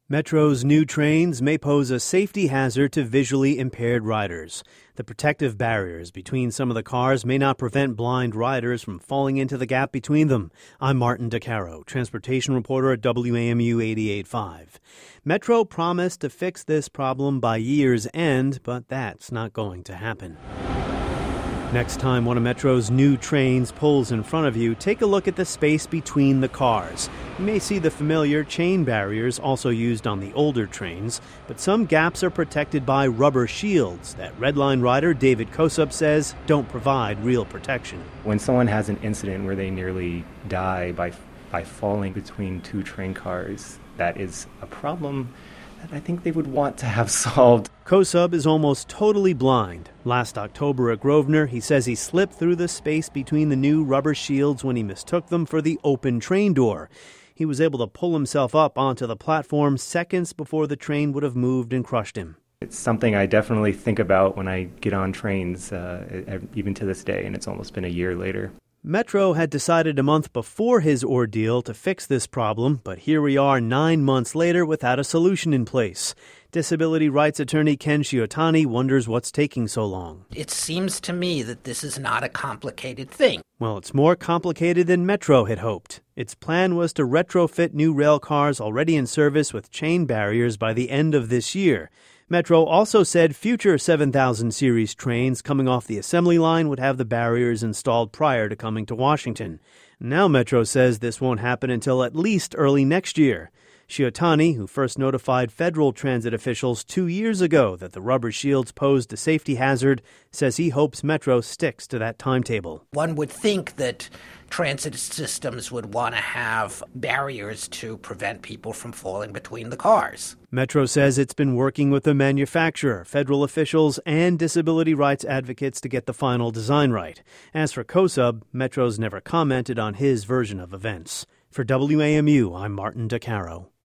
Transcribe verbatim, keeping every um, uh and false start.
Metro's new trains may pose a safety hazard to visually impaired riders. The protective barriers between some of the cars may not prevent blind riders from falling into the gap between them. I'm Martin DeCaro, transportation reporter at W A M U eighty-eight point five. Metro promised to fix this problem by year's end, but that's not going to happen. Next time one of Metro's new trains pulls in front of you, take a look at the space between the cars. You may see the familiar chain barriers also used on the older trains, but some gaps are protected by rubber shields that Red Line rider David Kosup says don't provide real protection. When someone has an incident where they nearly die by by falling between two train cars, that is a problem that I think they would want to have solved. Kosup is almost totally blind. Last October at Grosvenor, he says he slipped through the space between the new rubber shields when he mistook them for the open train door. He was able to pull himself up onto the platform seconds before the train would have moved and crushed him. It's something I definitely think about when I get on trains, uh, even to this day, and it's almost been a year later. Metro had decided a month before his ordeal to fix this problem, but here we are nine months later without a solution in place. Disability rights attorney Ken Shiotani wonders what's taking so long. It seems to me that this is not a complicated thing. Well, it's more complicated than Metro had hoped. Its plan was to retrofit new rail cars already in service with chain barriers by the end of this year. Metro also said future seven thousand series trains coming off the assembly line would have the barriers installed prior to coming to Washington. Now Metro says this won't happen until at least early next year. Shiotani, who first notified federal transit officials two years ago that the rubber shields posed a safety hazard, says he hopes Metro sticks to that timetable. One would think that transit systems would want to have barriers to prevent people from falling between the cars. Metro says it's been working with the manufacturer, federal officials, and disability rights advocates to get the final design right. As for Kosup, Metro's never commented on his version of events. For W A M U, I'm Martin DeCaro.